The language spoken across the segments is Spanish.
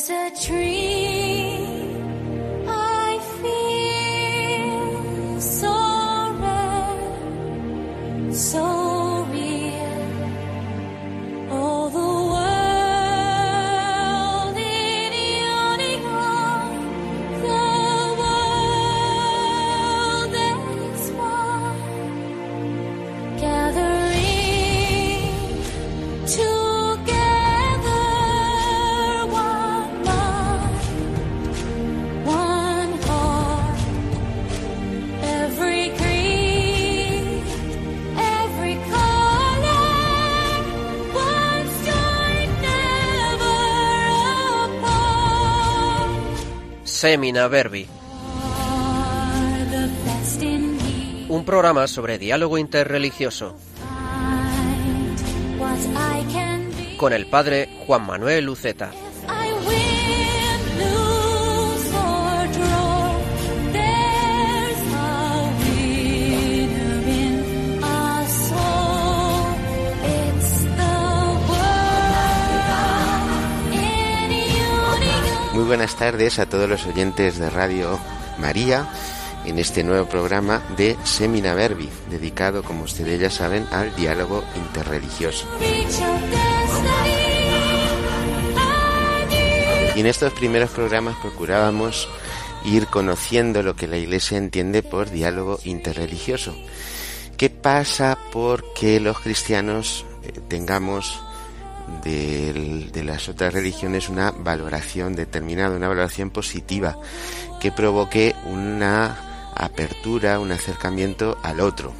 Semina Verbi, un programa sobre diálogo interreligioso, con el padre Juan Manuel Uceta. Muy buenas tardes a todos los oyentes de Radio María en este nuevo programa de Semina Verbi, dedicado, como ustedes ya saben, al diálogo interreligioso. Y en estos primeros programas procurábamos ir conociendo lo que la Iglesia entiende por diálogo interreligioso. ¿Qué pasa porque los cristianos tengamos de las otras religiones una valoración determinada, una valoración positiva que provoque una apertura, un acercamiento al otro?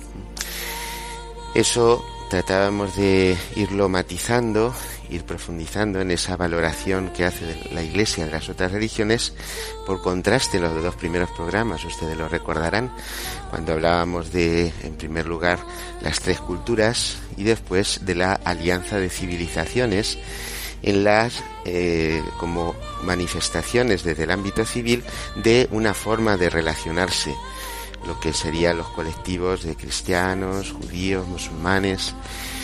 Eso tratábamos de irlo matizando, ir profundizando en esa valoración que hace la Iglesia de las otras religiones, por contraste los dos primeros programas, ustedes lo recordarán, cuando hablábamos de, en primer lugar, las tres culturas y después de la alianza de civilizaciones, en las como manifestaciones desde el ámbito civil de una forma de relacionarse, lo que serían los colectivos de cristianos, judíos, musulmanes,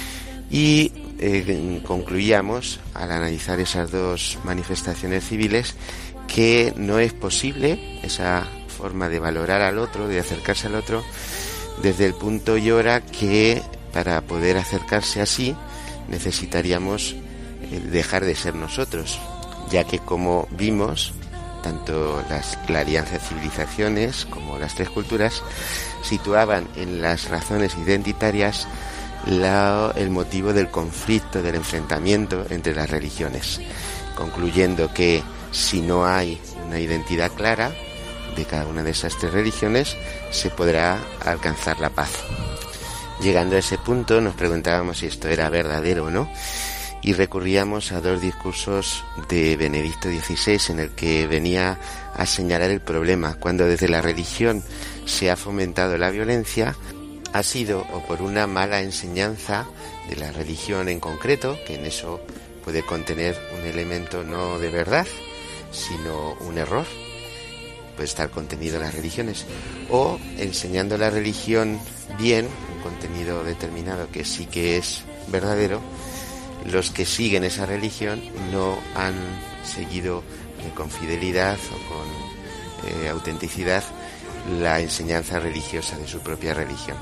y concluíamos al analizar esas dos manifestaciones civiles que no es posible esa forma de valorar al otro, de acercarse al otro, desde el punto y hora que para poder acercarse así necesitaríamos dejar de ser nosotros, ya que, como vimos, tanto la alianza de civilizaciones como las tres culturas situaban en las razones identitarias el motivo del conflicto, del enfrentamiento entre las religiones, concluyendo que si no hay una identidad clara de cada una de esas tres religiones, se podrá alcanzar la paz. Llegando a ese punto, nos preguntábamos si esto era verdadero o no, y recurríamos a dos discursos de Benedicto XVI en el que venía a señalar el problema. Cuando desde la religión se ha fomentado la violencia, ha sido o por una mala enseñanza de la religión en concreto, que en eso puede contener un elemento no de verdad, sino un error, puede estar contenido en las religiones, o enseñando la religión bien, un contenido determinado que sí que es verdadero, los que siguen esa religión no han seguido con fidelidad o con autenticidad la enseñanza religiosa de su propia religión.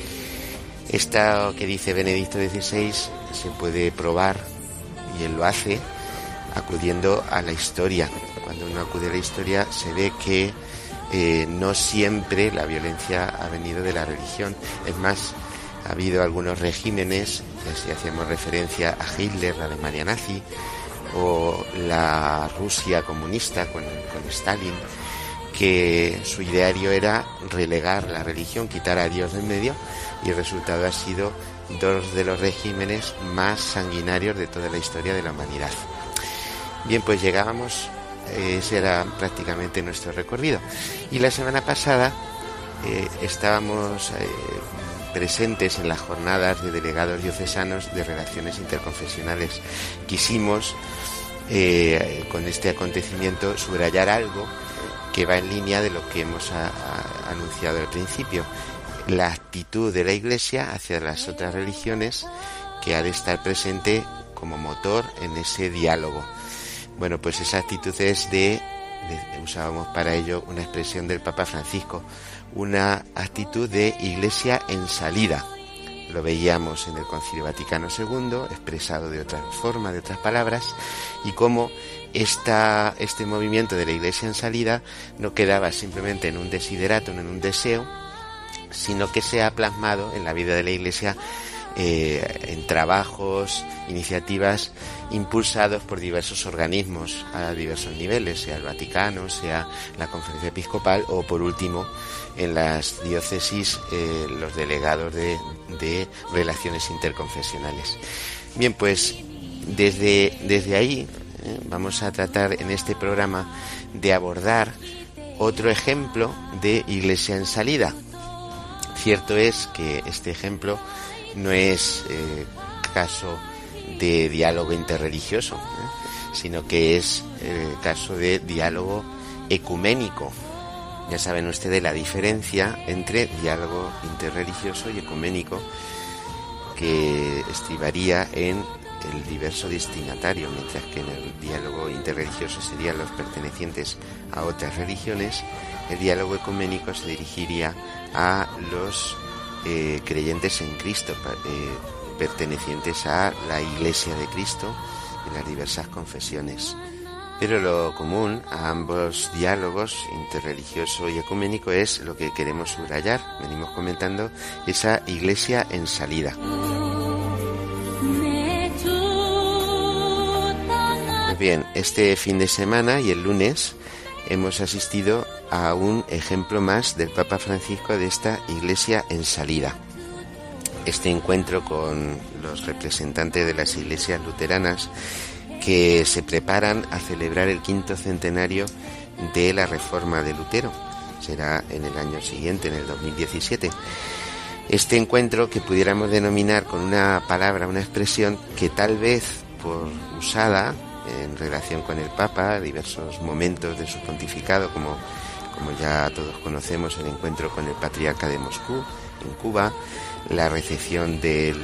Esta que dice Benedicto XVI se puede probar, y él lo hace, acudiendo a la historia. Cuando uno acude a la historia se ve que no siempre la violencia ha venido de la religión. Es más, ha habido algunos regímenes, si hacíamos referencia a Hitler, la Alemania nazi, o la Rusia comunista con Stalin, que su ideario era relegar la religión, quitar a Dios del medio, y el resultado ha sido dos de los regímenes más sanguinarios de toda la historia de la humanidad. Bien, pues llegábamos, ese era prácticamente nuestro recorrido. Y la semana pasada estábamos presentes en las jornadas de delegados diocesanos de relaciones interconfesionales. Quisimos, con este acontecimiento, subrayar algo que va en línea de lo que hemos anunciado al principio, la actitud de la Iglesia hacia las otras religiones, que ha de estar presente como motor en ese diálogo. Bueno, pues esa actitud es usábamos para ello una expresión del Papa Francisco, una actitud de iglesia en salida. Lo veíamos en el Concilio Vaticano II, expresado de otra forma, de otras palabras, y cómo este movimiento de la iglesia en salida no quedaba simplemente en un desideratum, en un deseo, sino que se ha plasmado en la vida de la iglesia en trabajos, iniciativas impulsados por diversos organismos a diversos niveles, sea el Vaticano, sea la Conferencia Episcopal o, por último, en las diócesis los delegados de relaciones interconfesionales. Bien, pues desde ahí vamos a tratar en este programa de abordar otro ejemplo de iglesia en salida. Cierto es que este ejemplo no es caso de diálogo interreligioso, sino que es caso de diálogo ecuménico. Ya saben ustedes la diferencia entre diálogo interreligioso y ecuménico, que estribaría en el diverso destinatario, mientras que en el diálogo interreligioso serían los pertenecientes a otras religiones. El diálogo ecuménico se dirigiría a los creyentes en Cristo, pertenecientes a la Iglesia de Cristo en las diversas confesiones. Pero lo común a ambos diálogos, interreligioso y ecuménico, es lo que queremos subrayar. Venimos comentando esa iglesia en salida. Pues bien, este fin de semana y el lunes hemos asistido a un ejemplo más del Papa Francisco de esta iglesia en salida. Este encuentro con los representantes de las iglesias luteranas que se preparan a celebrar el 5º centenario de la Reforma de Lutero. Será en el año siguiente, en el 2017. Este encuentro, que pudiéramos denominar con una palabra, una expresión que tal vez por usada en relación con el Papa, diversos momentos de su pontificado, como ya todos conocemos, el encuentro con el patriarca de Moscú, en Cuba, la recepción del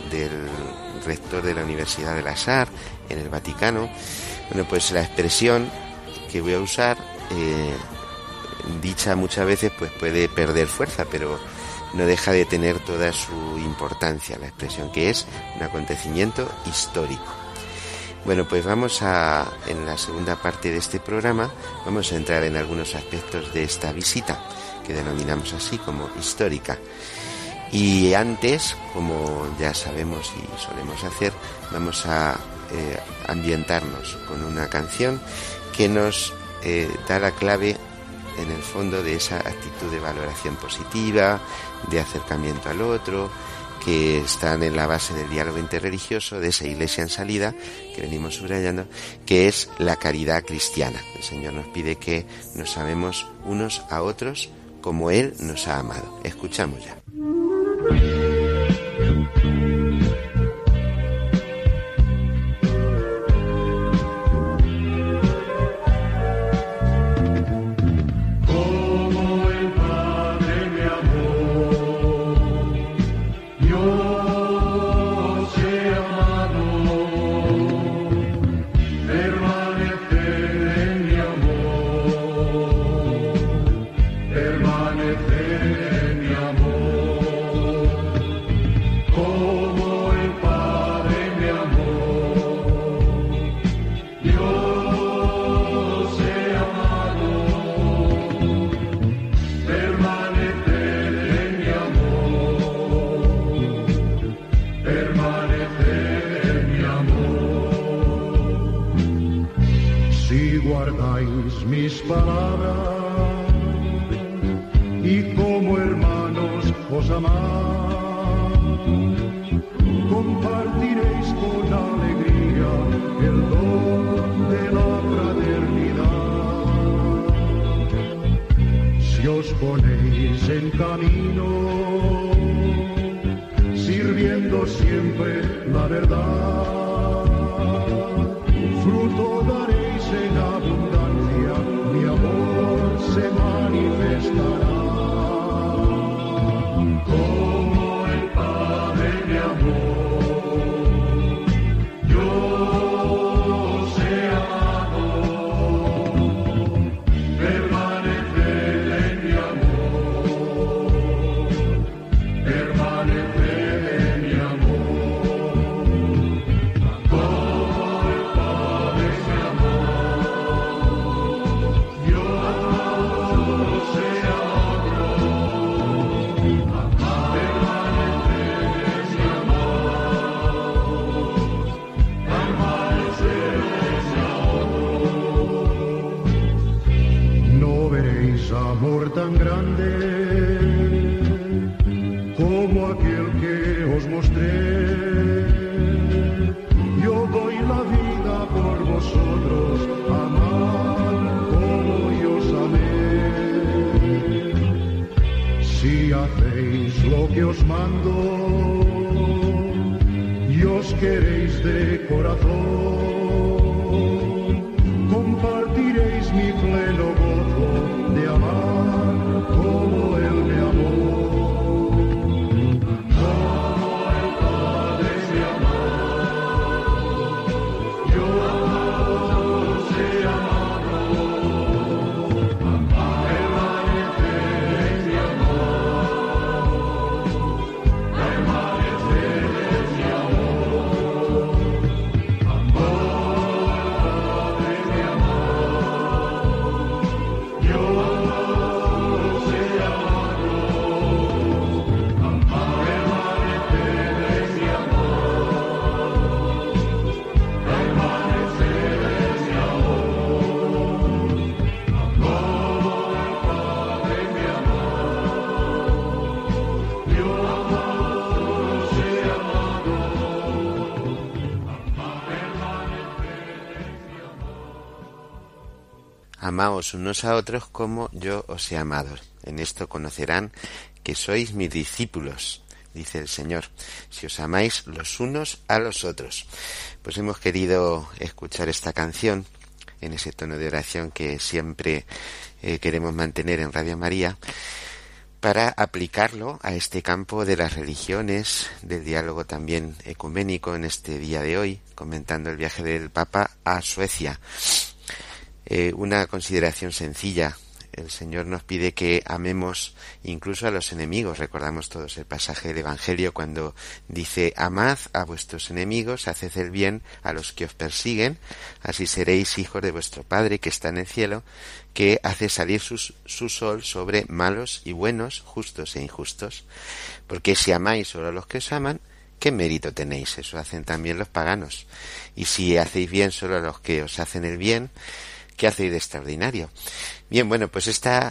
rector de la Universidad del Azhar en el Vaticano. Bueno, pues la expresión que voy a usar, dicha muchas veces, pues puede perder fuerza, pero no deja de tener toda su importancia, la expresión que es un acontecimiento histórico. Bueno, pues en la segunda parte de este programa, vamos a entrar en algunos aspectos de esta visita, que denominamos así como histórica. Y antes, como ya sabemos y solemos hacer, vamos a ambientarnos con una canción que nos da la clave, en el fondo, de esa actitud de valoración positiva, de acercamiento al otro, que están en la base del diálogo interreligioso, de esa iglesia en salida que venimos subrayando, que es la caridad cristiana. El Señor nos pide que nos amemos unos a otros como Él nos ha amado. Escuchamos ya. Yo sé amar. amor tan grande como aquel que os mostré. Yo doy la vida por vosotros, amad como yo os amé. Si hacéis lo que os mando y os queréis de corazón, compartiréis mi pleno gozo de amar como Él me amó. Como el Padre me amó, yo os he amado. Permaneceréis mi amor, permaneceréis mi amor. Amaos unos a otros como yo os he amado. En esto conocerán que sois mis discípulos, dice el Señor, si os amáis los unos a los otros. Pues hemos querido escuchar esta canción en ese tono de oración que siempre queremos mantener en Radio María, para aplicarlo a este campo de las religiones, del diálogo también ecuménico en este día de hoy, comentando el viaje del Papa a Suecia. Una consideración sencilla. El Señor nos pide que amemos incluso a los enemigos. Recordamos todos el pasaje del Evangelio cuando dice: amad a vuestros enemigos, haced el bien a los que os persiguen, así seréis hijos de vuestro Padre que está en el cielo, que hace salir su sol sobre malos y buenos, justos e injustos. Porque si amáis solo a los que os aman, ¿qué mérito tenéis? Eso hacen también los paganos. Y si hacéis bien solo a los que os hacen el bien, ¿qué hacéis de extraordinario? Bien, bueno, pues estas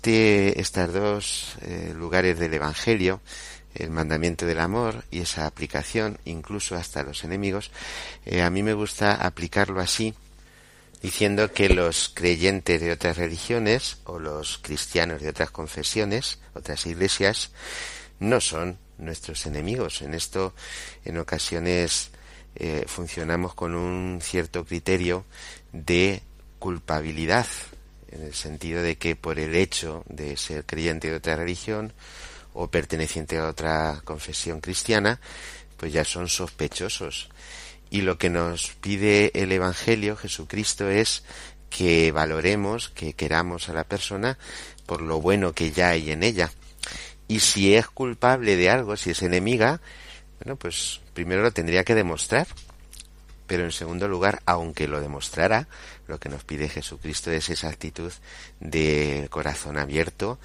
dos lugares del Evangelio, el mandamiento del amor y esa aplicación, incluso hasta los enemigos, a mí me gusta aplicarlo así, diciendo que los creyentes de otras religiones o los cristianos de otras confesiones, otras iglesias, no son nuestros enemigos. En esto, en ocasiones, funcionamos con un cierto criterio de culpabilidad, en el sentido de que por el hecho de ser creyente de otra religión o perteneciente a otra confesión cristiana, pues ya son sospechosos. Y lo que nos pide el Evangelio, Jesucristo, es que valoremos, que queramos a la persona por lo bueno que ya hay en ella. Y si es culpable de algo, si es enemiga, bueno, pues primero lo tendría que demostrar. Pero en segundo lugar, aunque lo demostrara, lo que nos pide Jesucristo es esa actitud de corazón abierto,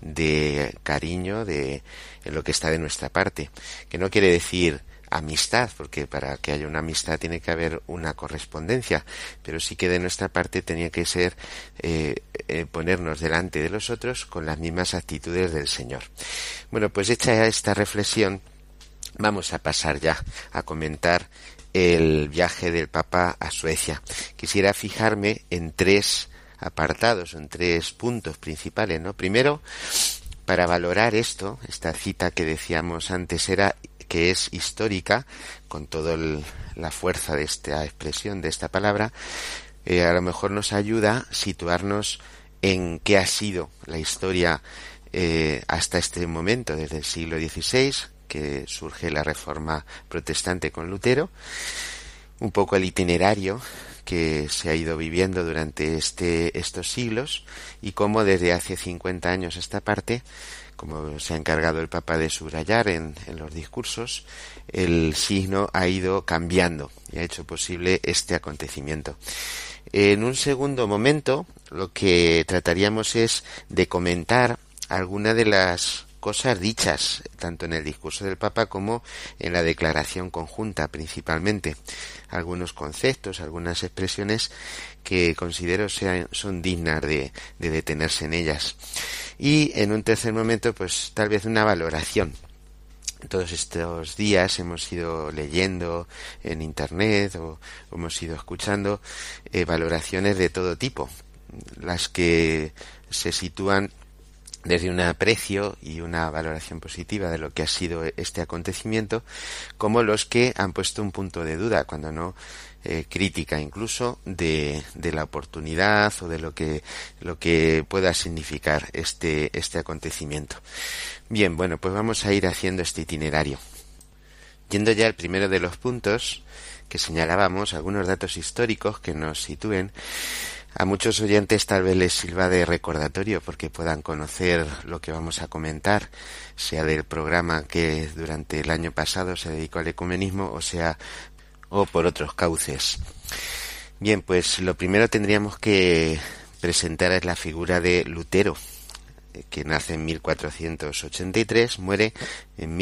de cariño, en lo que está de nuestra parte. Que no quiere decir amistad, porque para que haya una amistad tiene que haber una correspondencia, pero sí que de nuestra parte tenía que ser ponernos delante de los otros con las mismas actitudes del Señor. Bueno, pues hecha esta reflexión, vamos a pasar ya a comentar el viaje del Papa a Suecia. Quisiera fijarme en tres apartados, en tres puntos principales, ¿no? Primero, para valorar esta cita que decíamos antes, que es histórica, con toda la fuerza de esta expresión, de esta palabra, a lo mejor nos ayuda a situarnos en qué ha sido la historia hasta este momento, desde el siglo XVI, que surge la Reforma Protestante con Lutero, un poco el itinerario que se ha ido viviendo durante estos siglos y cómo desde hace 50 años esta parte, como se ha encargado el Papa de subrayar en los discursos, el signo ha ido cambiando y ha hecho posible este acontecimiento. En un segundo momento, lo que trataríamos es de comentar alguna de las cosas dichas, tanto en el discurso del Papa como en la declaración conjunta, principalmente. Algunos conceptos, algunas expresiones que considero son dignas de detenerse en ellas. Y en un tercer momento, pues tal vez una valoración. Todos estos días hemos ido leyendo en internet o hemos ido escuchando valoraciones de todo tipo, las que se sitúan desde un aprecio y una valoración positiva de lo que ha sido este acontecimiento, como los que han puesto un punto de duda, cuando no crítica incluso, de la oportunidad o de lo que pueda significar este acontecimiento. Bien, bueno, pues vamos a ir haciendo este itinerario. Yendo ya al primero de los puntos que señalábamos, algunos datos históricos que nos sitúen. A muchos oyentes tal vez les sirva de recordatorio porque puedan conocer lo que vamos a comentar, sea del programa que durante el año pasado se dedicó al ecumenismo o por otros cauces. Bien, pues lo primero tendríamos que presentar es la figura de Lutero, que nace en 1483, muere en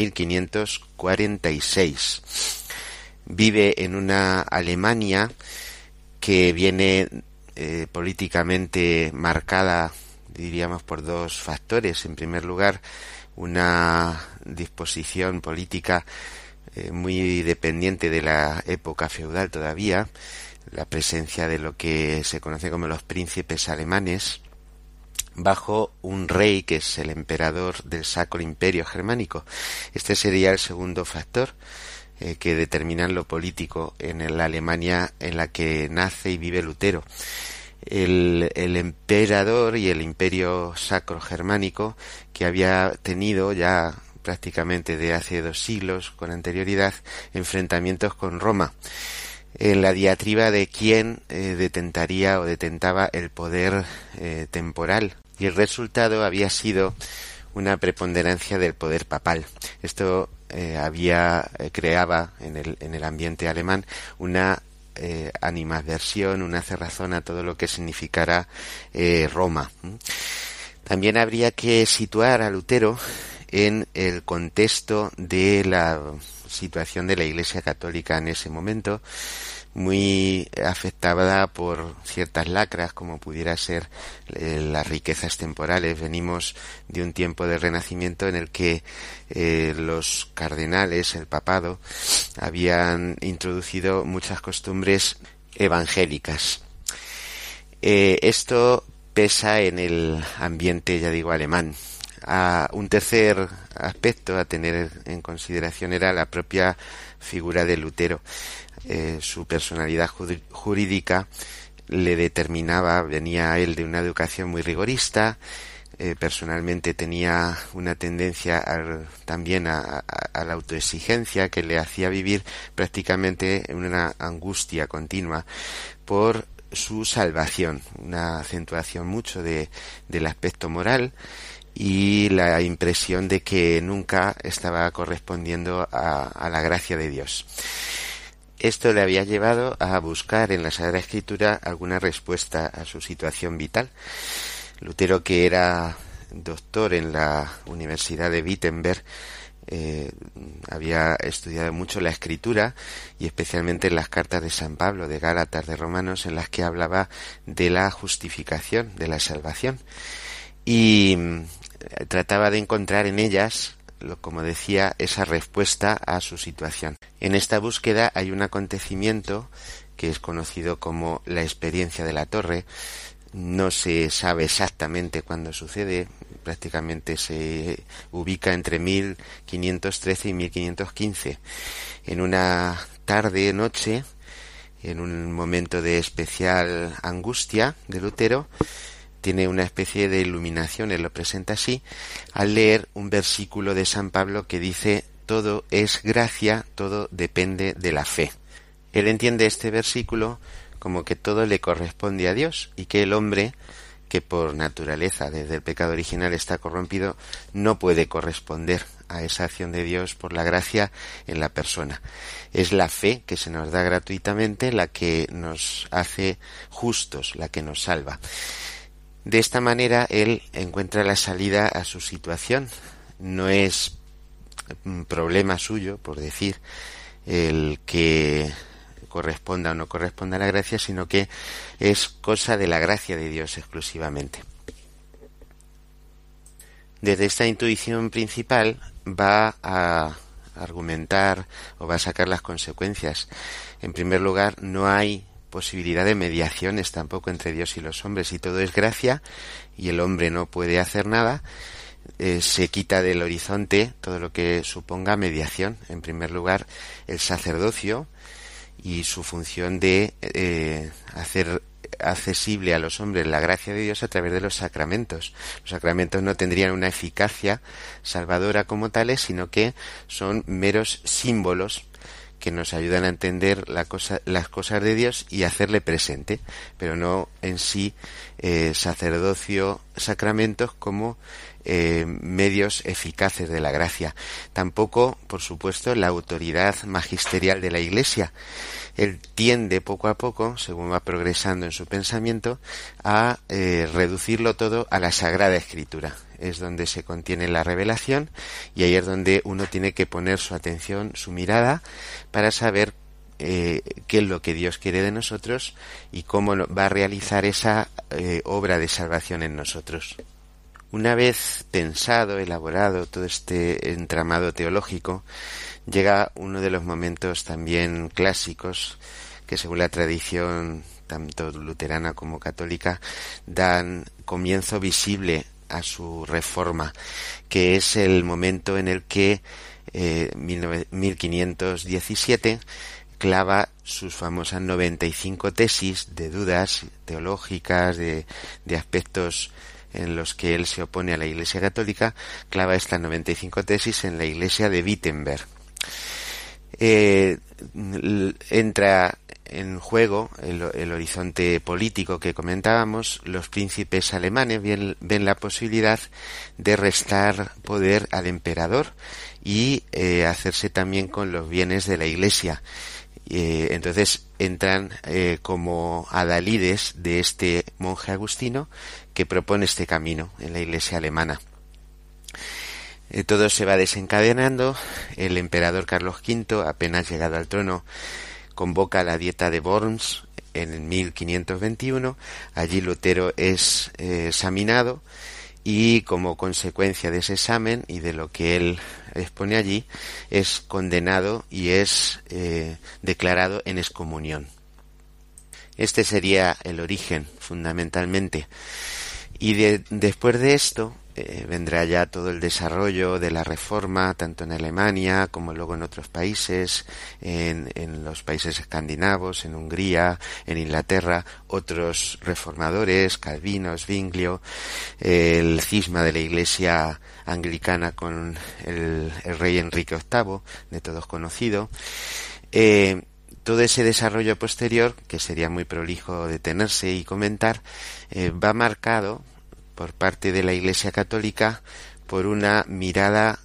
1546. Vive en una Alemania que viene políticamente marcada, diríamos, por dos factores. En primer lugar, una disposición política muy dependiente de la época feudal todavía, la presencia de lo que se conoce como los príncipes alemanes, bajo un rey que es el emperador del Sacro Imperio Germánico. Este sería el segundo factor que determina lo político en la Alemania en la que nace y vive Lutero. El emperador y el Imperio Sacro Germánico, que había tenido ya prácticamente de hace 2 siglos con anterioridad enfrentamientos con Roma, en la diatriba de quién detentaría o detentaba el poder temporal, y el resultado había sido una preponderancia del poder papal. Esto creaba en el ambiente alemán una animadversión, una cerrazón a todo lo que significara Roma. También habría que situar a Lutero en el contexto de la situación de la Iglesia Católica en ese momento, muy afectada por ciertas lacras, como pudiera ser las riquezas temporales. Venimos de un tiempo de Renacimiento en el que los cardenales, el papado, habían introducido muchas costumbres evangélicas. Esto pesa en el ambiente, ya digo, alemán. Un tercer aspecto a tener en consideración era la propia figura de Lutero. Su personalidad jurídica le determinaba, venía él de una educación muy rigorista, personalmente tenía una tendencia también a la autoexigencia que le hacía vivir prácticamente en una angustia continua por su salvación, una acentuación mucho del aspecto moral y la impresión de que nunca estaba correspondiendo a la gracia de Dios. Esto le había llevado a buscar en la Sagrada Escritura alguna respuesta a su situación vital. Lutero, que era doctor en la Universidad de Wittenberg, había estudiado mucho la Escritura y especialmente en las cartas de San Pablo, de Gálatas, de Romanos, en las que hablaba de la justificación, de la salvación, y trataba de encontrar en ellas, como decía, esa respuesta a su situación. En esta búsqueda hay un acontecimiento que es conocido como la experiencia de la Torre. No se sabe exactamente cuándo sucede, prácticamente se ubica entre 1513 y 1515. En una tarde-noche, en un momento de especial angustia de Lutero, tiene una especie de iluminación, él lo presenta así, al leer un versículo de San Pablo que dice: todo es gracia, todo depende de la fe. Él entiende este versículo como que todo le corresponde a Dios y que el hombre, que por naturaleza desde el pecado original está corrompido, no puede corresponder a esa acción de Dios por la gracia en la persona. Es la fe que se nos da gratuitamente la que nos hace justos, la que nos salva. De esta manera él encuentra la salida a su situación no es un problema suyo, por decir, el que corresponda o no corresponda a la gracia, sino que es cosa de la gracia de Dios exclusivamente. Desde esta intuición principal va a argumentar o va a sacar las consecuencias. En primer lugar, no hay posibilidad de mediaciones tampoco entre Dios y los hombres, y todo es gracia y el hombre no puede hacer nada. Se quita del horizonte todo lo que suponga mediación. En primer lugar, el sacerdocio y su función de hacer accesible a los hombres la gracia de Dios a través de los sacramentos. Los sacramentos no tendrían una eficacia salvadora como tales, sino que son meros símbolos que nos ayudan a entender las cosas de Dios y hacerle presente, pero no en sí sacerdocio, sacramentos como medios eficaces de la gracia. Tampoco, por supuesto, la autoridad magisterial de la Iglesia. Él tiende poco a poco, según va progresando en su pensamiento, a reducirlo todo a la Sagrada Escritura. Es donde se contiene la revelación y ahí es donde uno tiene que poner su atención, su mirada, para saber qué es lo que Dios quiere de nosotros y cómo va a realizar esa obra de salvación en nosotros. Una vez pensado, elaborado todo este entramado teológico, llega uno de los momentos también clásicos que, según la tradición tanto luterana como católica, dan comienzo visible a su reforma, que es el momento en el que 1517 clava sus famosas 95 tesis de dudas teológicas, de aspectos en los que él se opone a la Iglesia Católica. Clava estas 95 tesis en la Iglesia de Wittenberg. Entra en juego el horizonte político que comentábamos. Los príncipes alemanes ven la posibilidad de restar poder al emperador y hacerse también con los bienes de la Iglesia. Entonces entran como adalides de este monje agustino que propone este camino en la Iglesia alemana. Todo se va desencadenando. El emperador Carlos V, apenas llegado al trono, convoca la Dieta de Worms en 1521. Allí Lutero es examinado y, como consecuencia de ese examen y de lo que él expone allí, es condenado y es declarado en excomunión. Este sería el origen, fundamentalmente. Y después de esto vendrá ya todo el desarrollo de la reforma, tanto en Alemania como luego en otros países, en los países escandinavos, en Hungría, en Inglaterra, otros reformadores, Calvino, Zwinglio, el cisma de la Iglesia anglicana con el rey Enrique VIII, de todos conocido. Todo ese desarrollo posterior, que sería muy prolijo detenerse y comentar, va marcado por parte de la Iglesia Católica por una mirada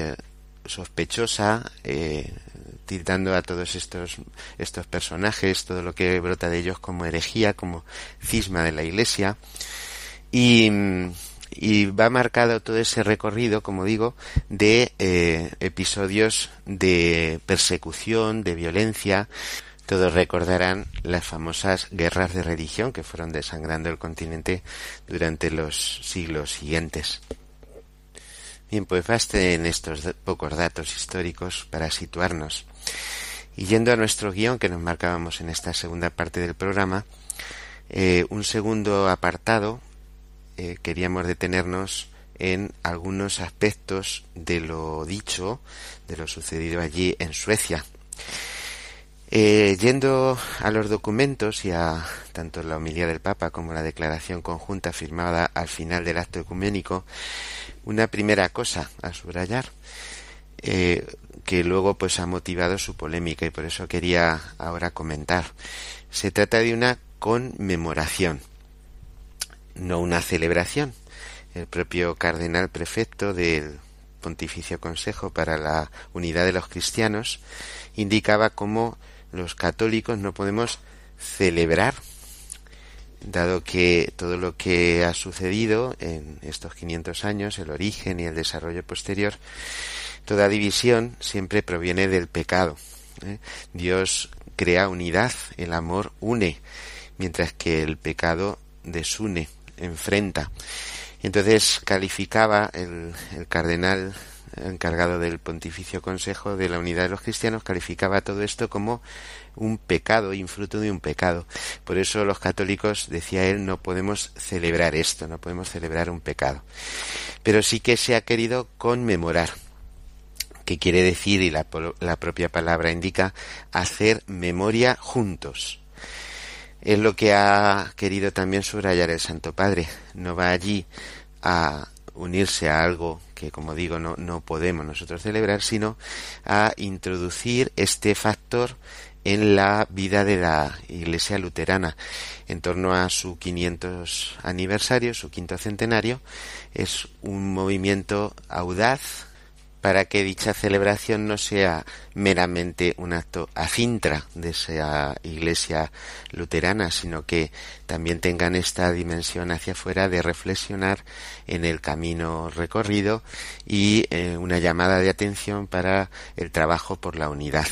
sospechosa, tildando a todos estos personajes, todo lo que brota de ellos, como herejía, como cisma de la Iglesia, y va marcado todo ese recorrido, como digo, de episodios de persecución, de violencia. Todos recordarán las famosas guerras de religión que fueron desangrando el continente durante los siglos siguientes. Bien, pues baste en estos pocos datos históricos para situarnos. Y yendo a nuestro guión que nos marcábamos en esta segunda parte del programa, un segundo apartado, queríamos detenernos en algunos aspectos de lo dicho, de lo sucedido allí en Suecia. Yendo a los documentos y a tanto la homilía del Papa como la declaración conjunta firmada al final del acto ecuménico, una primera cosa a subrayar, que luego pues ha motivado su polémica y por eso quería ahora comentar. Se trata de una conmemoración, no una celebración. El propio cardenal prefecto del Pontificio Consejo para la Unidad de los Cristianos indicaba cómo los católicos no podemos celebrar dado que todo lo que ha sucedido en estos 500 años, el origen y el desarrollo posterior, toda división siempre proviene del pecado. Dios crea unidad, el amor une, mientras que el pecado desune, enfrenta. Entonces calificaba el cardenal encargado del Pontificio Consejo de la Unidad de los Cristianos, calificaba todo esto como un pecado, fruto de un pecado. Por eso los católicos, decía él, no podemos celebrar esto, no podemos celebrar un pecado. Pero sí que se ha querido conmemorar, que quiere decir, y la propia palabra indica, hacer memoria juntos. Es lo que ha querido también subrayar el Santo Padre. No va allí a unirse a algo que, como digo, no podemos nosotros celebrar, sino a introducir este factor en la vida de la Iglesia luterana. En torno a su 500 aniversario, su quinto centenario, es un movimiento audaz para que dicha celebración no sea meramente un acto a cintra de esa Iglesia luterana, sino que también tengan esta dimensión hacia afuera de reflexionar en el camino recorrido y una llamada de atención para el trabajo por la unidad.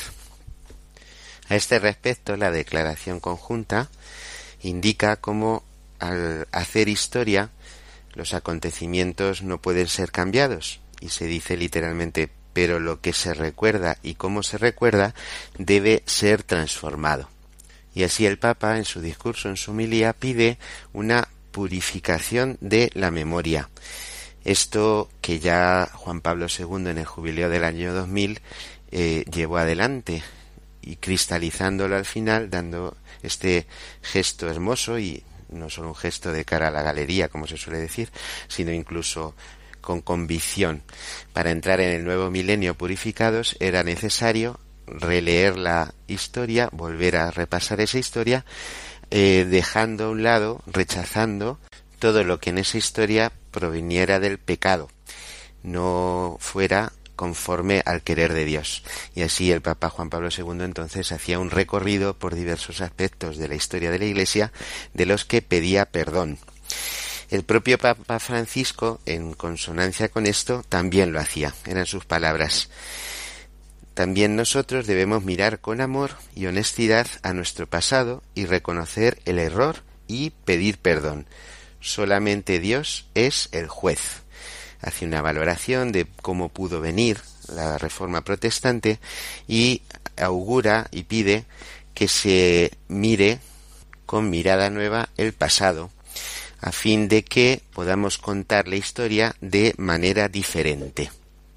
A este respecto, la declaración conjunta indica cómo al hacer historia los acontecimientos no pueden ser cambiados, y se dice literalmente, pero lo que se recuerda y cómo se recuerda debe ser transformado. Y así el Papa, en su discurso, en su homilía, pide una purificación de la memoria. Esto que ya Juan Pablo II en el jubileo del año 2000 llevó adelante, y cristalizándolo al final, dando este gesto hermoso, y no solo un gesto de cara a la galería, como se suele decir, sino incluso con convicción. Para entrar en el nuevo milenio purificados era necesario releer la historia, volver a repasar esa historia, dejando a un lado, rechazando todo lo que en esa historia proviniera del pecado, no fuera conforme al querer de Dios. Y así el Papa Juan Pablo II entonces hacía un recorrido por diversos aspectos de la historia de la Iglesia de los que pedía perdón. El propio Papa Francisco, en consonancia con esto, también lo hacía. Eran sus palabras. También nosotros debemos mirar con amor y honestidad a nuestro pasado y reconocer el error y pedir perdón. Solamente Dios es el juez. Hace una valoración de cómo pudo venir la Reforma Protestante y augura y pide que se mire con mirada nueva el pasado, a fin de que podamos contar la historia de manera diferente.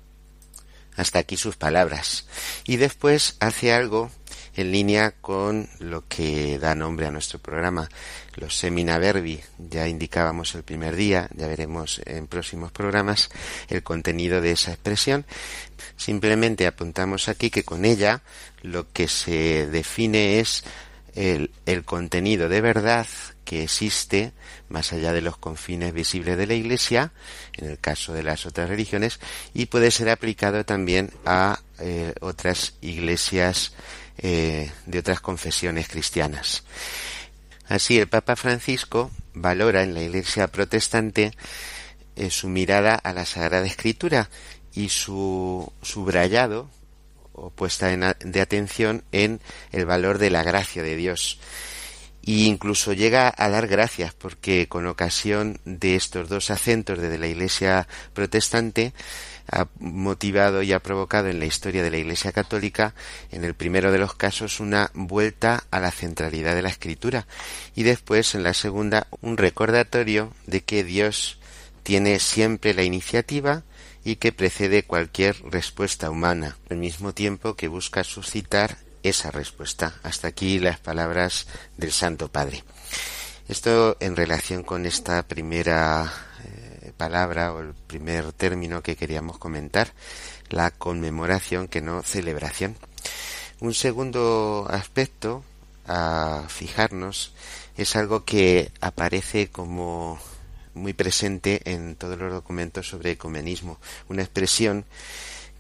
Hasta aquí sus palabras. Y después hace algo en línea con lo que da nombre a nuestro programa, los Semina Verbi. Ya indicábamos el primer día, ya veremos en próximos programas el contenido de esa expresión. Simplemente apuntamos aquí que con ella lo que se define es el contenido de verdad que existe más allá de los confines visibles de la Iglesia, en el caso de las otras religiones, y puede ser aplicado también a otras iglesias de otras confesiones cristianas. Así, el Papa Francisco valora en la Iglesia protestante su mirada a la Sagrada Escritura y su subrayado o puesta de atención en el valor de la gracia de Dios. Y incluso llega a dar gracias porque con ocasión de estos dos acentos desde la Iglesia protestante ha motivado y ha provocado en la historia de la Iglesia católica, en el primero de los casos, una vuelta a la centralidad de la Escritura y después, en la segunda, un recordatorio de que Dios tiene siempre la iniciativa y que precede cualquier respuesta humana, al mismo tiempo que busca suscitar esa respuesta. Hasta aquí las palabras del Santo Padre. Esto en relación con esta primera palabra o el primer término que queríamos comentar, la conmemoración, que no celebración. Un segundo aspecto a fijarnos es algo que aparece como muy presente en todos los documentos sobre ecumenismo, una expresión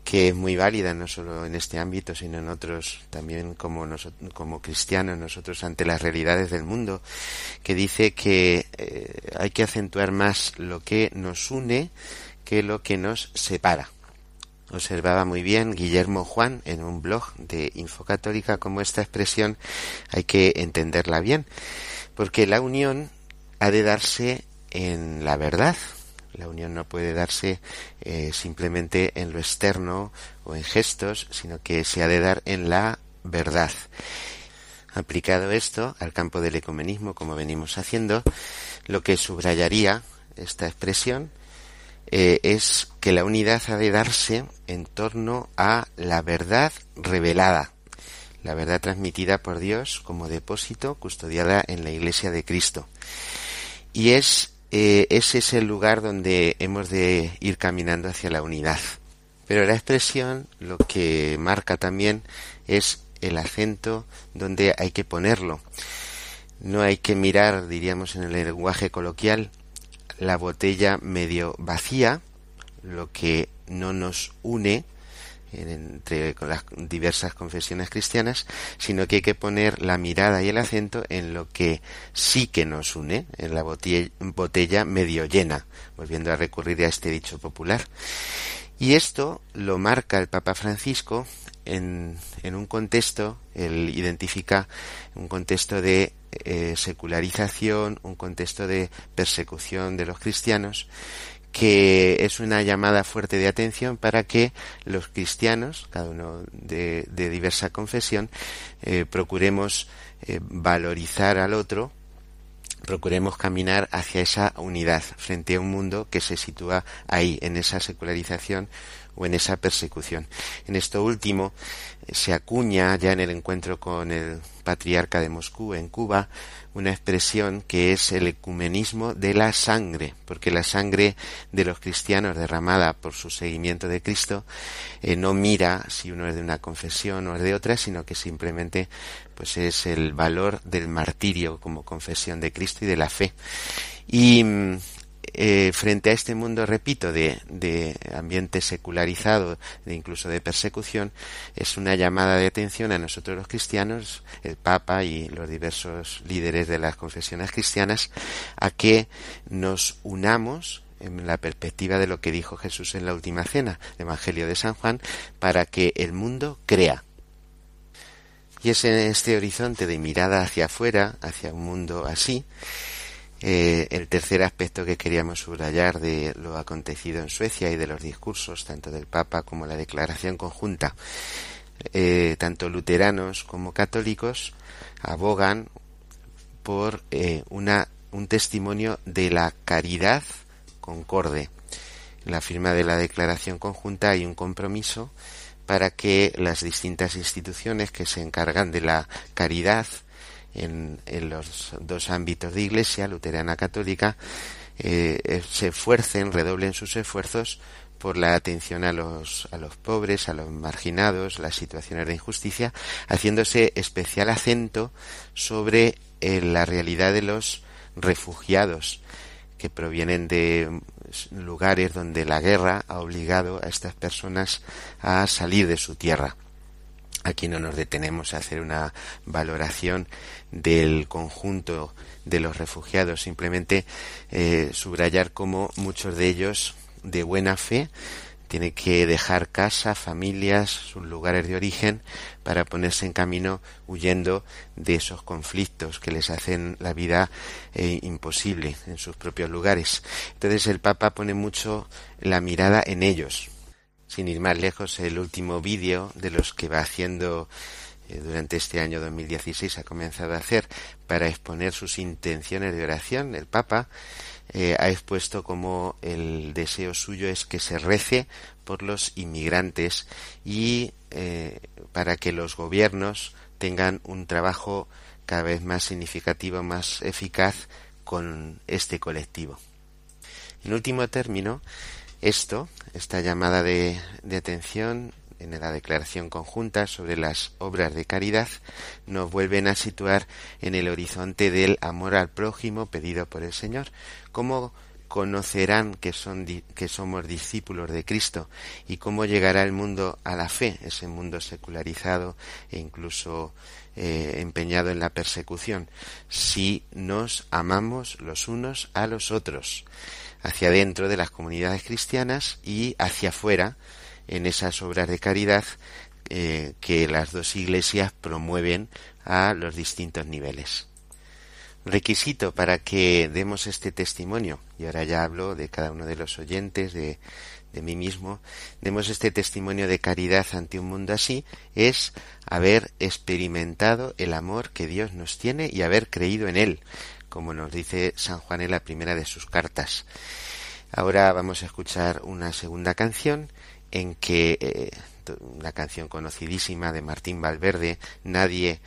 que es muy válida no solo en este ámbito, sino en otros también, como cristianos nosotros ante las realidades del mundo, que dice que hay que acentuar más lo que nos une que lo que nos separa. Observaba muy bien Guillermo Juan en un blog de Infocatólica como esta expresión hay que entenderla bien, porque la unión ha de darse en la verdad. La unión no puede darse simplemente en lo externo o en gestos, sino que se ha de dar en la verdad. Aplicado esto al campo del ecumenismo, como venimos haciendo, lo que subrayaría esta expresión es que la unidad ha de darse en torno a la verdad revelada, la verdad transmitida por Dios como depósito custodiada en la Iglesia de Cristo. Y ese es el lugar donde hemos de ir caminando hacia la unidad. Pero la expresión lo que marca también es el acento donde hay que ponerlo. No hay que mirar, diríamos en el lenguaje coloquial, la botella medio vacía, lo que no nos une entre las diversas confesiones cristianas, sino que hay que poner la mirada y el acento en lo que sí que nos une, en la botella medio llena, volviendo a recurrir a este dicho popular. Y esto lo marca el Papa Francisco en un contexto, él identifica un contexto de secularización, un contexto de persecución de los cristianos, que es una llamada fuerte de atención para que los cristianos, cada uno de diversa confesión, procuremos valorizar al otro, procuremos caminar hacia esa unidad frente a un mundo que se sitúa ahí, en esa secularización o en esa persecución. En esto último se acuña ya en el encuentro con el patriarca de Moscú en Cuba una expresión que es el ecumenismo de la sangre, porque la sangre de los cristianos derramada por su seguimiento de Cristo no mira si uno es de una confesión o es de otra, sino que simplemente pues es el valor del martirio como confesión de Cristo y de la fe. Y frente a este mundo, repito, de ambiente secularizado, de incluso de persecución, es una llamada de atención a nosotros los cristianos, el Papa y los diversos líderes de las confesiones cristianas, a que nos unamos en la perspectiva de lo que dijo Jesús en la última cena, el Evangelio de San Juan, para que el mundo crea. Y es en este horizonte de mirada hacia afuera, hacia un mundo así, el tercer aspecto que queríamos subrayar de lo acontecido en Suecia y de los discursos tanto del Papa como la declaración conjunta. Tanto luteranos como católicos abogan por un testimonio de la caridad concorde. En la firma de la declaración conjunta hay un compromiso para que las distintas instituciones que se encargan de la caridad en los dos ámbitos de Iglesia, luterana católica, se esfuercen, redoblen sus esfuerzos por la atención a los pobres, a los marginados, las situaciones de injusticia, haciéndose especial acento sobre la realidad de los refugiados que provienen de lugares donde la guerra ha obligado a estas personas a salir de su tierra. Aquí no nos detenemos a hacer una valoración del conjunto de los refugiados, simplemente subrayar cómo muchos de ellos, de buena fe, tienen que dejar casa, familias, sus lugares de origen para ponerse en camino huyendo de esos conflictos que les hacen la vida imposible en sus propios lugares. Entonces el Papa pone mucho la mirada en ellos. Sin ir más lejos, el último vídeo de los que va haciendo durante este año 2016 ha comenzado a hacer para exponer sus intenciones de oración. El Papa ha expuesto como el deseo suyo es que se rece por los inmigrantes y para que los gobiernos tengan un trabajo cada vez más significativo, más eficaz con este colectivo. En último término, esta llamada de atención en la declaración conjunta sobre las obras de caridad nos vuelven a situar en el horizonte del amor al prójimo pedido por el Señor como conocerán que somos discípulos de Cristo? ¿Y cómo llegará el mundo a la fe, ese mundo secularizado e incluso empeñado en la persecución? Si nos amamos los unos a los otros, hacia dentro de las comunidades cristianas y hacia afuera, en esas obras de caridad que las dos iglesias promueven a los distintos niveles. Requisito para que demos este testimonio, y ahora ya hablo de cada uno de los oyentes, de mí mismo, demos este testimonio de caridad ante un mundo así, es haber experimentado el amor que Dios nos tiene y haber creído en él, como nos dice San Juan en la primera de sus cartas. Ahora vamos a escuchar una segunda canción en que, una canción conocidísima de Martín Valverde, Nadie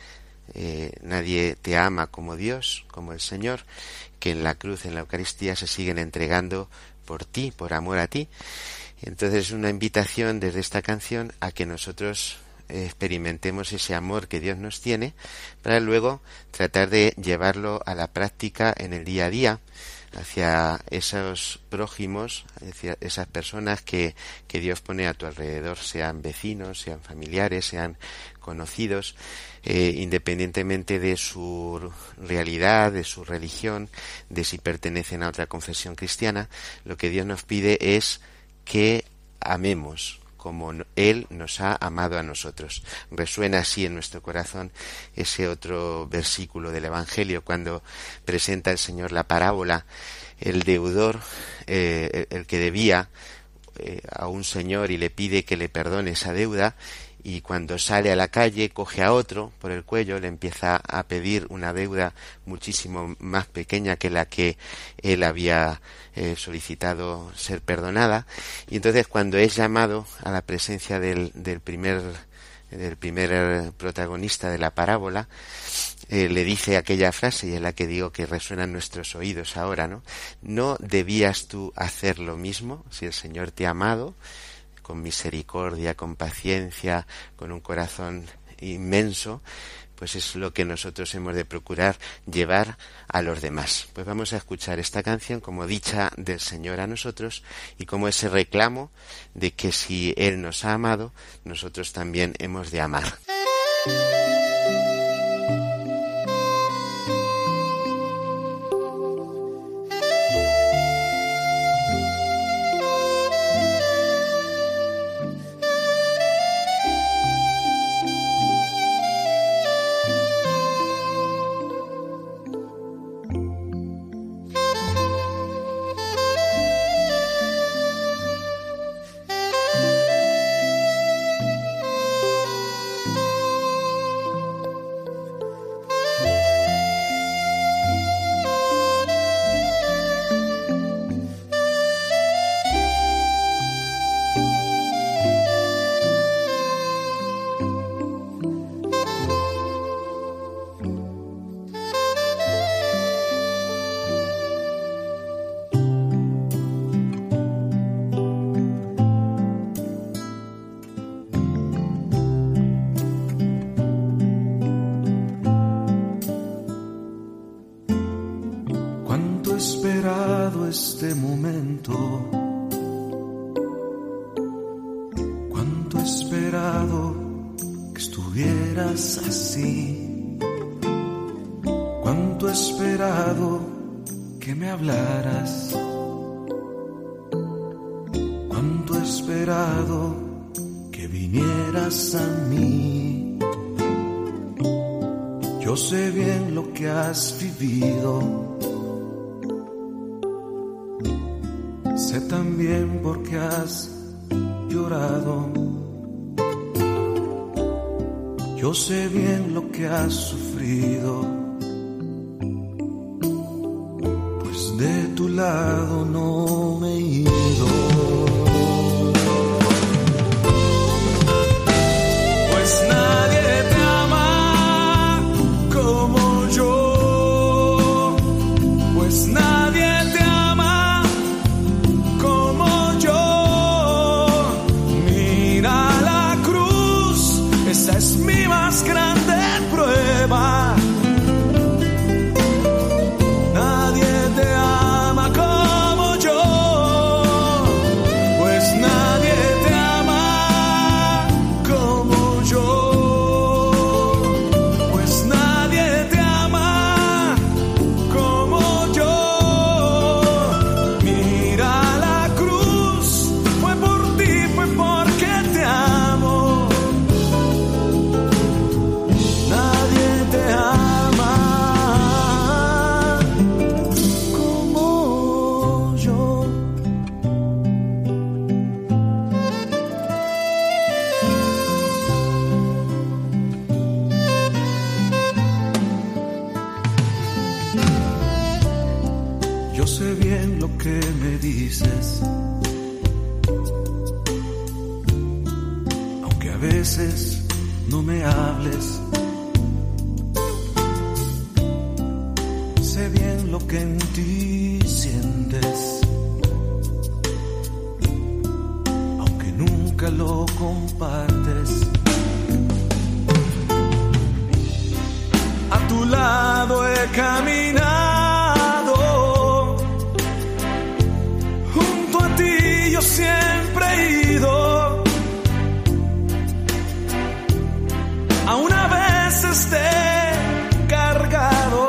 te ama como Dios, como el Señor, que en la cruz, en la Eucaristía, se siguen entregando por ti, por amor a ti. Entonces es una invitación desde esta canción a que nosotros experimentemos ese amor que Dios nos tiene, para luego tratar de llevarlo a la práctica en el día a día, hacia esos prójimos, hacia esas personas que Dios pone a tu alrededor, sean vecinos, sean familiares, sean conocidos, independientemente de su realidad, de su religión, de si pertenecen a otra confesión cristiana. Lo que Dios nos pide es que amemos como Él nos ha amado a nosotros. Resuena así en nuestro corazón ese otro versículo del Evangelio, cuando presenta el Señor la parábola, el deudor, el que debía a un señor y le pide que le perdone esa deuda, y cuando sale a la calle coge a otro por el cuello, le empieza a pedir una deuda muchísimo más pequeña que la que él había solicitado ser perdonada. Y entonces, cuando es llamado a la presencia del primer protagonista de la parábola, le dice aquella frase, y es la que digo que resuena en nuestros oídos ahora, ¿no? ¿No debías tú hacer lo mismo si el Señor te ha amado con misericordia, con paciencia, con un corazón inmenso? Pues es lo que nosotros hemos de procurar llevar a los demás. Pues vamos a escuchar esta canción como dicha del Señor a nosotros, y como ese reclamo de que si Él nos ha amado, nosotros también hemos de amar. Este momento, cuánto he esperado que estuvieras así, cuánto he esperado que me hablaras, cuánto he esperado que vinieras a mí. Yo sé bien lo que has vivido, sé también por qué has llorado. Yo sé bien lo que has sufrido, pues de tu lado no me he ido. Pues nadie te ama como yo, pues nadie te ama como yo. Mira la cruz, esa es mi más grande prueba. Nadie te ama como Sé bien lo que me dices, aunque a veces no me hables. Sé bien lo que en ti sientes, aunque nunca lo compartes. A tu lado he caminado, junto a ti yo siempre he ido, aún a veces te he cargado.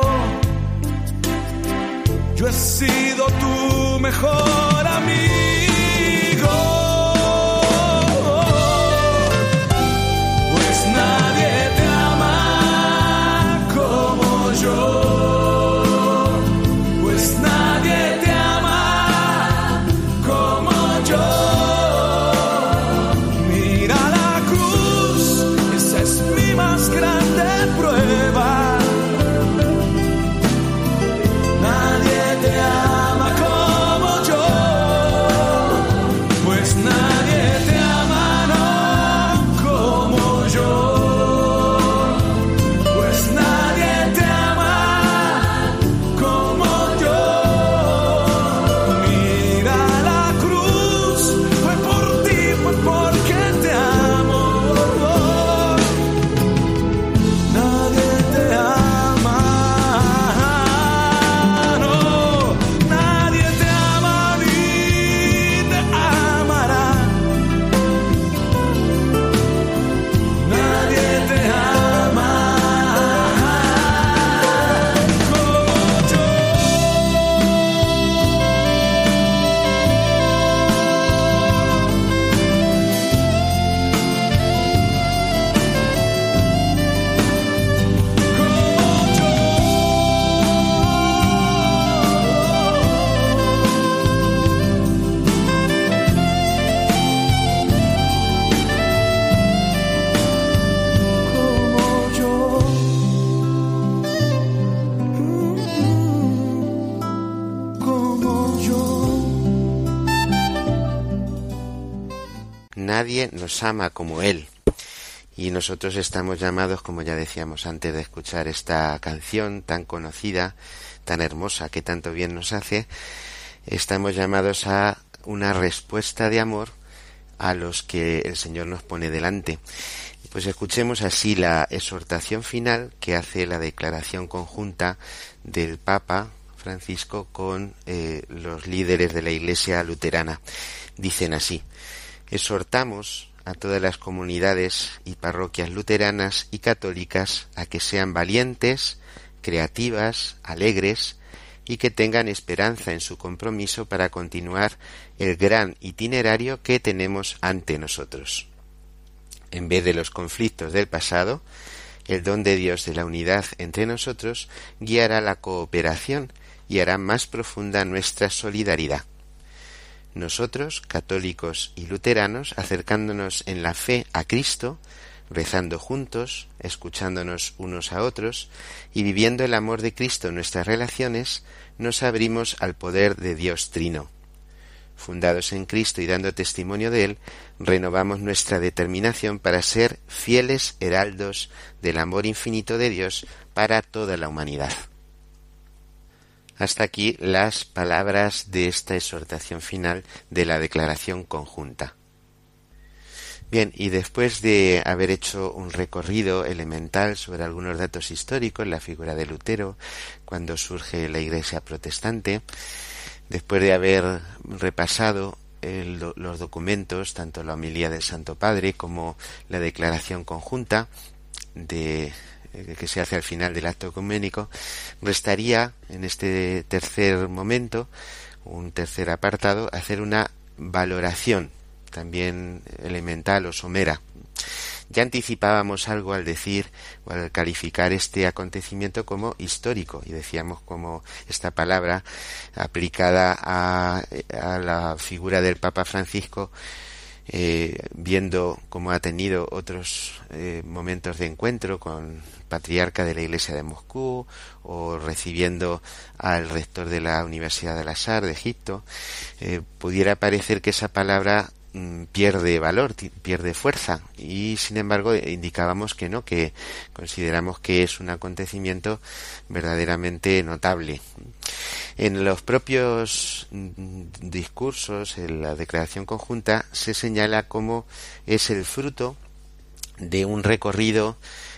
Yo he sido tu mejor amigo, pues nadie te ama como yo, pues nadie te ama como yo. Mira la cruz, esa es mi más grande prueba. Te ama como yo, pues nadie te ama no como yo, pues nadie te ama como yo. Mira la cruz, fue por ti, fue porque te amo. Nadie te ama. Nadie nos ama como Él. Y nosotros estamos llamados, como ya decíamos antes de escuchar esta canción tan conocida, tan hermosa, que tanto bien nos hace, estamos llamados a una respuesta de amor a los que el Señor nos pone delante. Pues escuchemos así la exhortación final que hace la declaración conjunta del Papa Francisco con los líderes de la Iglesia luterana. Dicen así: exhortamos a todas las comunidades y parroquias luteranas y católicas a que sean valientes, creativas, alegres y que tengan esperanza en su compromiso para continuar el gran itinerario que tenemos ante nosotros. En vez de los conflictos del pasado, el don de Dios de la unidad entre nosotros guiará la cooperación y hará más profunda nuestra solidaridad. Nosotros, católicos y luteranos, acercándonos en la fe a Cristo, rezando juntos, escuchándonos unos a otros y viviendo el amor de Cristo en nuestras relaciones, nos abrimos al poder de Dios Trino. Fundados en Cristo y dando testimonio de Él, renovamos nuestra determinación para ser fieles heraldos del amor infinito de Dios para toda la humanidad. Hasta aquí las palabras de esta exhortación final de la declaración conjunta. Bien, y después de haber hecho un recorrido elemental sobre algunos datos históricos, la figura de Lutero, cuando surge la Iglesia protestante, después de haber repasado los documentos, tanto la homilía del Santo Padre como la declaración conjunta que se hace al final del acto ecuménico, restaría en este tercer momento, un tercer apartado, hacer una valoración también elemental o somera. Ya anticipábamos algo al decir o al calificar este acontecimiento como histórico, y decíamos como esta palabra aplicada a la figura del Papa Francisco viendo cómo ha tenido otros momentos de encuentro con patriarca de la Iglesia de Moscú, o recibiendo al rector de la Universidad de Al-Azhar de Egipto, pudiera parecer que esa palabra pierde valor, pierde fuerza, y sin embargo indicábamos que no, que consideramos que es un acontecimiento verdaderamente notable. En los propios discursos, en la declaración conjunta, se señala cómo es el fruto de un recorrido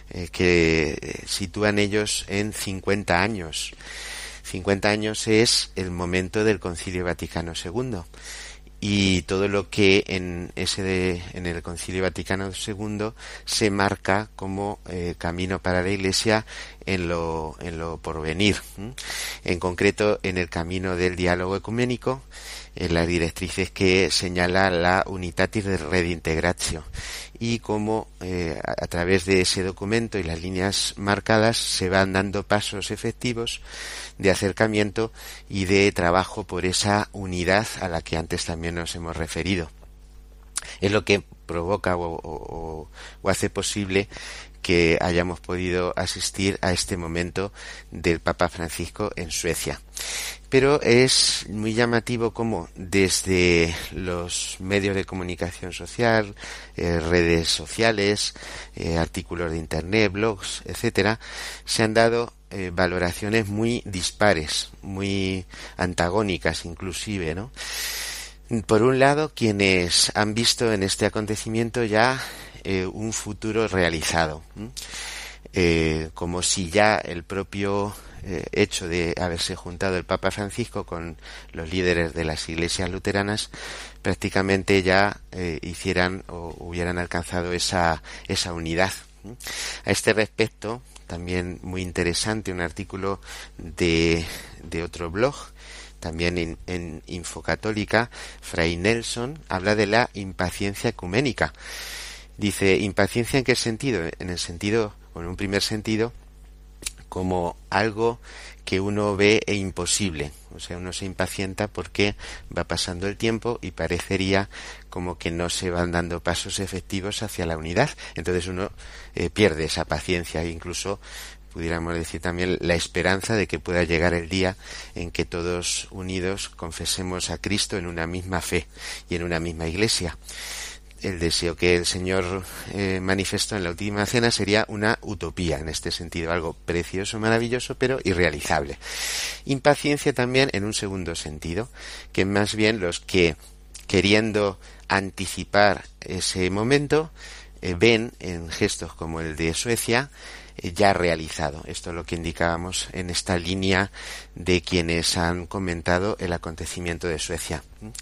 que sitúan ellos en 50 años. 50 años es el momento del Concilio Vaticano II. Y todo lo que en el Concilio Vaticano II se marca como camino para la Iglesia en lo porvenir. En concreto, en el camino del diálogo ecuménico, en las directrices que señala la Unitatis Redintegratio, y cómo a través de ese documento y las líneas marcadas se van dando pasos efectivos de acercamiento y de trabajo por esa unidad a la que antes también nos hemos referido. Es lo que provoca o hace posible que hayamos podido asistir a este momento del Papa Francisco en Suecia. Pero es muy llamativo cómo desde los medios de comunicación social, redes sociales, artículos de internet, blogs, etcétera, se han dado valoraciones muy dispares, muy antagónicas inclusive, ¿no? Por un lado, quienes han visto en este acontecimiento ya un futuro realizado, como si ya el propio hecho de haberse juntado el Papa Francisco con los líderes de las iglesias luteranas prácticamente ya hicieran o hubieran alcanzado esa unidad. A este respecto, también muy interesante, un artículo de otro blog, también en Infocatólica, Fray Nelson habla de la impaciencia ecuménica. Dice, ¿impaciencia en qué sentido? En el sentido, o en un primer sentido, como algo que uno ve imposible. O sea, uno se impacienta porque va pasando el tiempo y parecería como que no se van dando pasos efectivos hacia la unidad. Entonces uno pierde esa paciencia e incluso pudiéramos decir también la esperanza de que pueda llegar el día en que todos unidos confesemos a Cristo en una misma fe y en una misma iglesia. El deseo que el Señor manifestó en la última cena sería una utopía, en este sentido, algo precioso, maravilloso, pero irrealizable. Impaciencia también en un segundo sentido, que más bien los que, queriendo anticipar ese momento, ven en gestos como el de Suecia ya realizado. Esto es lo que indicábamos en esta línea de quienes han comentado el acontecimiento de Suecia.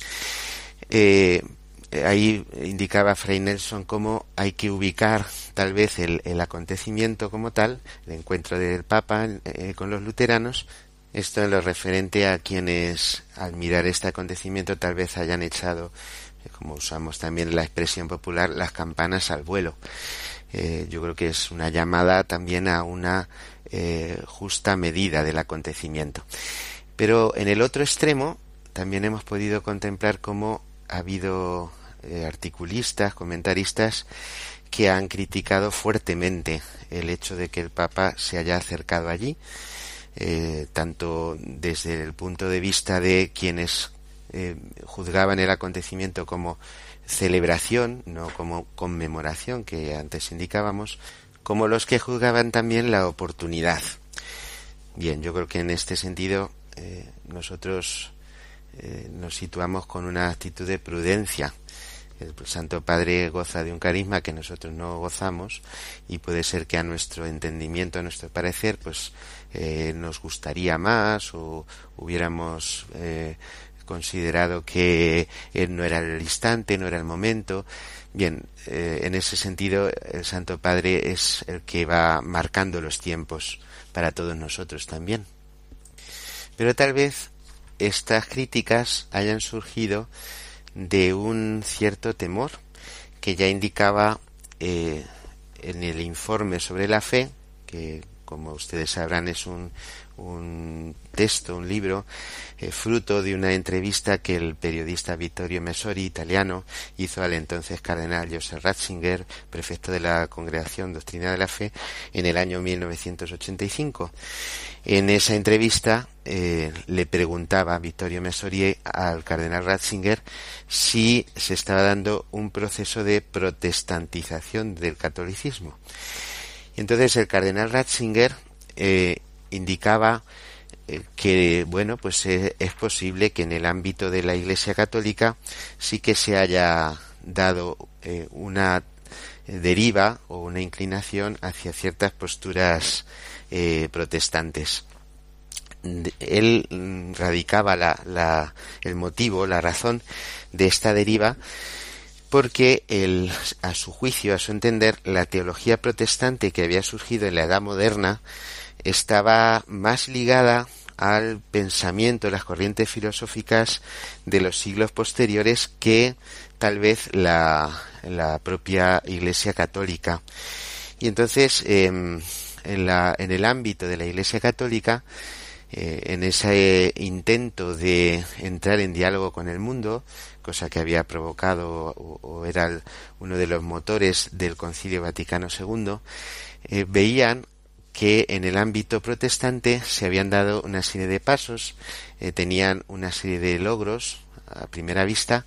Ahí indicaba Fray Nelson cómo hay que ubicar tal vez el acontecimiento como tal, el encuentro del Papa con los luteranos. Esto en lo referente a quienes al mirar este acontecimiento tal vez hayan echado, como usamos también la expresión popular, las campanas al vuelo. Yo creo que es una llamada también a una justa medida del acontecimiento. Pero en el otro extremo también hemos podido contemplar cómo ha habido articulistas, comentaristas que han criticado fuertemente el hecho de que el Papa se haya acercado allí, tanto desde el punto de vista de quienes juzgaban el acontecimiento como celebración, no como conmemoración que antes indicábamos, como los que juzgaban también la oportunidad. Bien, yo creo que en este sentido nosotros nos situamos con una actitud de prudencia. El Santo Padre goza de un carisma que nosotros no gozamos y puede ser que a nuestro entendimiento, a nuestro parecer, pues nos gustaría más o hubiéramos considerado que no era el instante, no era el momento. Bien, en ese sentido el Santo Padre es el que va marcando los tiempos para todos nosotros también. Pero tal vez estas críticas hayan surgido de un cierto temor que ya indicaba en el informe sobre la fe, que como ustedes sabrán es un un texto, un libro, fruto de una entrevista que el periodista Vittorio Messori, italiano, hizo al entonces cardenal Joseph Ratzinger, prefecto de la Congregación Doctrina de la Fe, en el año 1985. En esa entrevista le preguntaba Vittorio Messori al cardenal Ratzinger si se estaba dando un proceso de protestantización del catolicismo. Y entonces el cardenal Ratzinger indicaba que bueno, pues es posible que en el ámbito de la Iglesia Católica sí que se haya dado una deriva o una inclinación hacia ciertas posturas protestantes. Él radicaba el motivo, la razón de esta deriva, porque a su juicio, a su entender, la teología protestante que había surgido en la Edad Moderna estaba más ligada al pensamiento, las corrientes filosóficas de los siglos posteriores que tal vez la propia Iglesia Católica. Y entonces, en el ámbito de la Iglesia Católica, en ese intento de entrar en diálogo con el mundo, cosa que había provocado o era uno de los motores del Concilio Vaticano II, veían que en el ámbito protestante se habían dado una serie de pasos, tenían una serie de logros a primera vista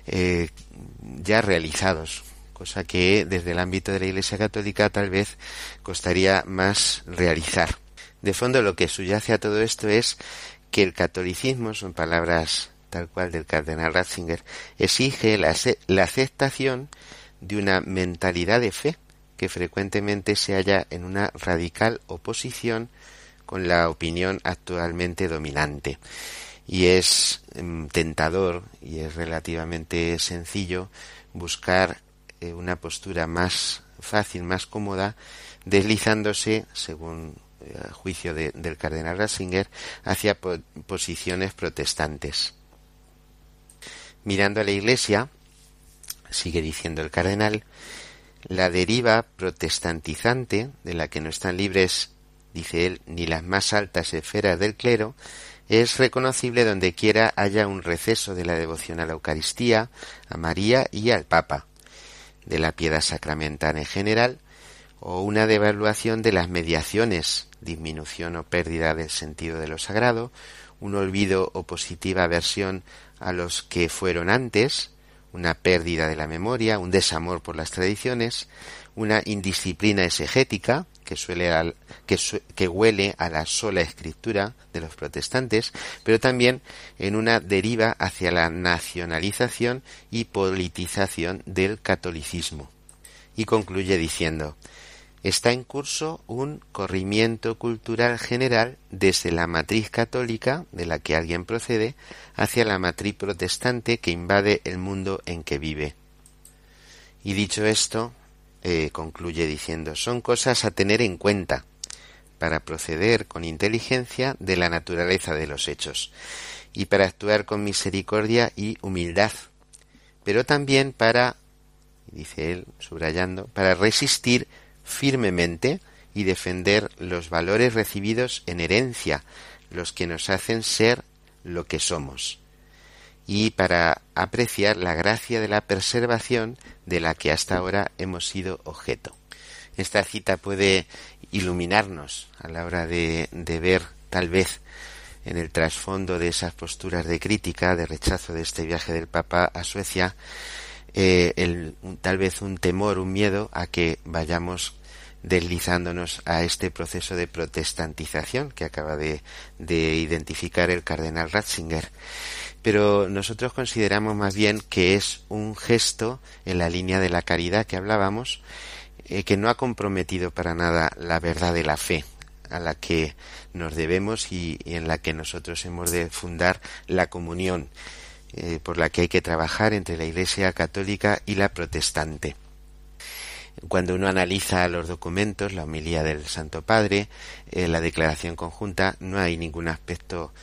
ya realizados, cosa que desde el ámbito de la Iglesia Católica tal vez costaría más realizar. De fondo, lo que subyace a todo esto es que el catolicismo, son palabras tal cual del cardenal Ratzinger, exige la aceptación de una mentalidad de fe que frecuentemente se halla en una radical oposición con la opinión actualmente dominante. Y es tentador y es relativamente sencillo buscar una postura más fácil, más cómoda, deslizándose, según el juicio del cardenal Ratzinger, hacia posiciones protestantes. Mirando a la Iglesia, sigue diciendo el cardenal, la deriva protestantizante, de la que no están libres, dice él, ni las más altas esferas del clero, es reconocible donde quiera haya un receso de la devoción a la Eucaristía, a María y al Papa, de la piedad sacramental en general, o una devaluación de las mediaciones, disminución o pérdida del sentido de lo sagrado, un olvido o positiva aversión a los que fueron antes, una pérdida de la memoria, un desamor por las tradiciones, una indisciplina exegética que huele a la sola escritura de los protestantes, pero también en una deriva hacia la nacionalización y politización del catolicismo. Y concluye diciendo: está en curso un corrimiento cultural general desde la matriz católica, de la que alguien procede, hacia la matriz protestante que invade el mundo en que vive. Y dicho esto, concluye diciendo: son cosas a tener en cuenta para proceder con inteligencia de la naturaleza de los hechos y para actuar con misericordia y humildad, pero también para, dice él, subrayando, para resistir firmemente y defender los valores recibidos en herencia, los que nos hacen ser lo que somos, y para apreciar la gracia de la preservación de la que hasta ahora hemos sido objeto. Esta cita puede iluminarnos a la hora de ver, tal vez, en el trasfondo de esas posturas de crítica, de rechazo de este viaje del Papa a Suecia, tal vez un temor, un miedo a que vayamos deslizándonos a este proceso de protestantización que acaba de identificar el cardenal Ratzinger. Pero nosotros consideramos más bien que es un gesto en la línea de la caridad que hablábamos, que no ha comprometido para nada la verdad de la fe a la que nos debemos y en la que nosotros hemos de fundar la comunión, por la que hay que trabajar entre la Iglesia católica y la protestante. Cuando uno analiza los documentos, la homilía del Santo Padre, la declaración conjunta, no hay ningún aspecto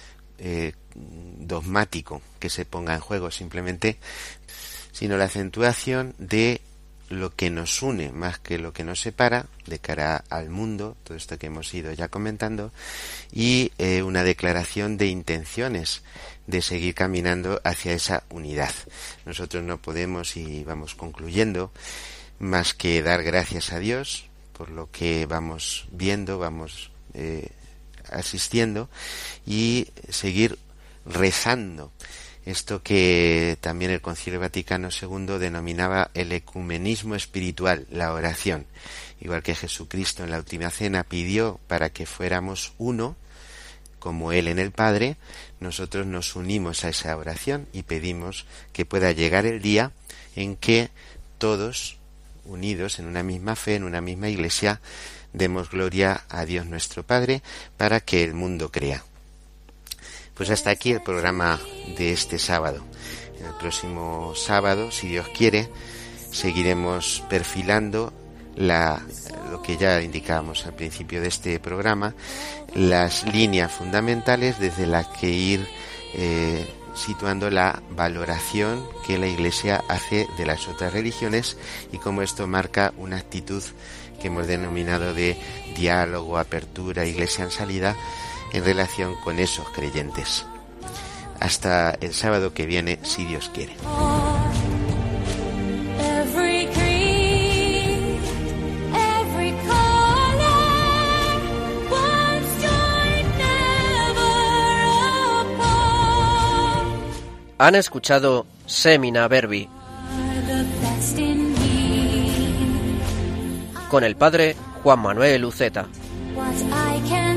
dogmático que se ponga en juego, simplemente, sino la acentuación de lo que nos une más que lo que nos separa de cara al mundo, todo esto que hemos ido ya comentando, y una declaración de intenciones de seguir caminando hacia esa unidad. Nosotros no podemos, y vamos concluyendo, más que dar gracias a Dios por lo que vamos viendo, vamos asistiendo, y seguir rezando. Esto que también el Concilio Vaticano II denominaba el ecumenismo espiritual, la oración. Igual que Jesucristo en la última cena pidió para que fuéramos uno, como Él en el Padre, nosotros nos unimos a esa oración y pedimos que pueda llegar el día en que todos, unidos en una misma fe, en una misma Iglesia, demos gloria a Dios nuestro Padre para que el mundo crea. Pues hasta aquí el programa de este sábado. El próximo sábado, si Dios quiere, seguiremos perfilando lo que ya indicábamos al principio de este programa, las líneas fundamentales desde las que ir situando la valoración que la Iglesia hace de las otras religiones y cómo esto marca una actitud que hemos denominado de diálogo, apertura, Iglesia en salida, en relación con esos creyentes. Hasta el sábado que viene, si Dios quiere. Han escuchado Semina Verbi con el padre Juan Manuel Uceta.